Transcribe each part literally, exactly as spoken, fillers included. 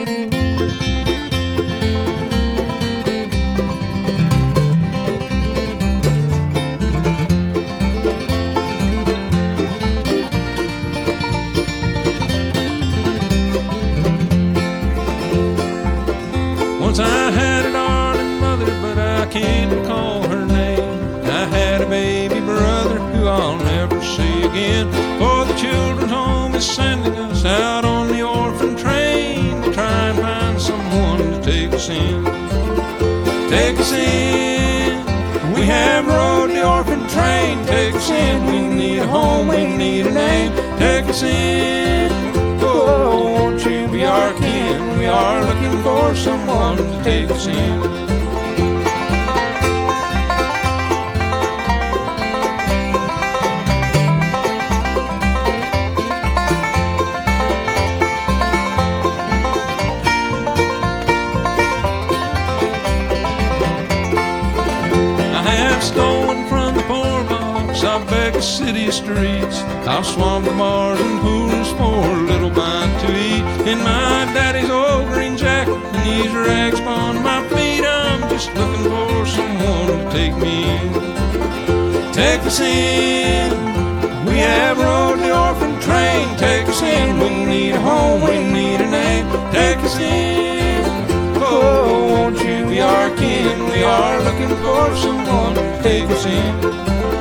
Once I had a darling mother, but I can't recall her name. I had a baby brother who I'll never see again. For the children's home is sending us out on the orphan train to try and find someone to take us in. Take us in. We have rode the orphan train. Take us in. We need a home. We need a name. Take us in. Oh, won't you be our kin? We are looking for someone to take us in. Stolen from the poor box, I've begged the city streets. I've swamped the bars and pools for a little bite to eat. In my daddy's old green jacket and these rags upon my feet, I'm just looking for someone to take me in. Take us in. We have rode the orphan train. Take us in. We need a home. We need a name. Take us in. Oh, won't you be our kin? We are looking for someone to take us in.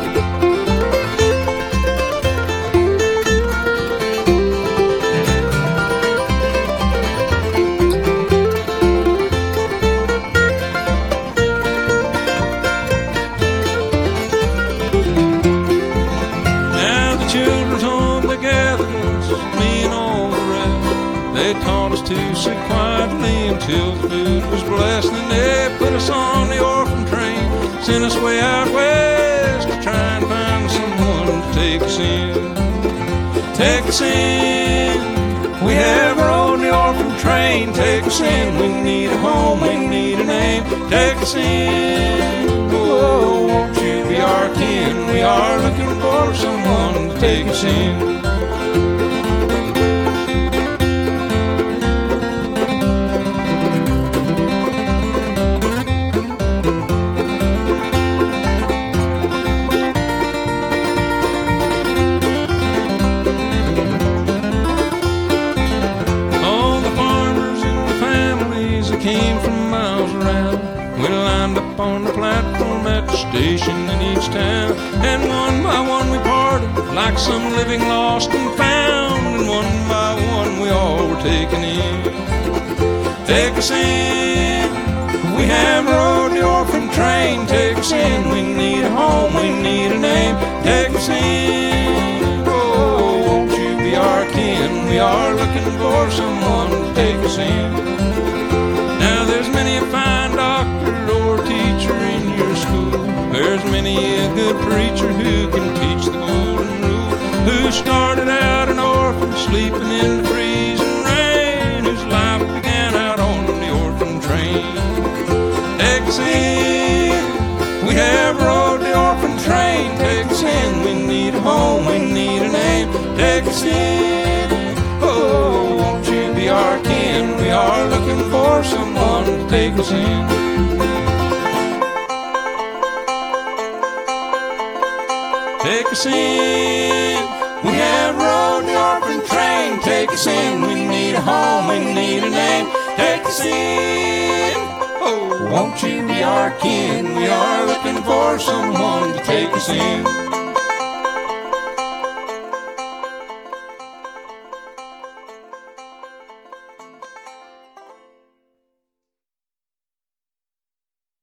Now the children's home, they gathered us, me and all the rest. They taught us to sit quietly until the food was blessed. And they put us on the orphan train, sent us way out west to try and find someone to take us in. Take us in. We have rode the orphan train. Take us in. We need a home. We need a name. Take us in. Oh, won't you be our kin? We are looking for someone to take us in. Came from miles around. We lined up on the platform at the station in each town, and one by one we parted like some living lost and found, and one by one we all were taken in. Take us in. We have rode the orphan train. Take us in. We need a home. We need a name. Take us in. Oh, won't you be our kin? We are looking for someone to take us in. Now there's many a fine doctor or teacher in your school. There's many a good preacher who can teach the golden rule, who started out an orphan sleeping in the freezing rain, whose life began out on the orphan train. Take us in. We have rode the orphan train. Take us in. We need a home. We need a name. Take us in. Oh, won't you be our kin? We are looking for someone to take us in. Take us in. We have rode the orphan train. Take us in. We need a home. We need a name. Take us in. Oh, won't you be our kin? We are looking for someone to take us in.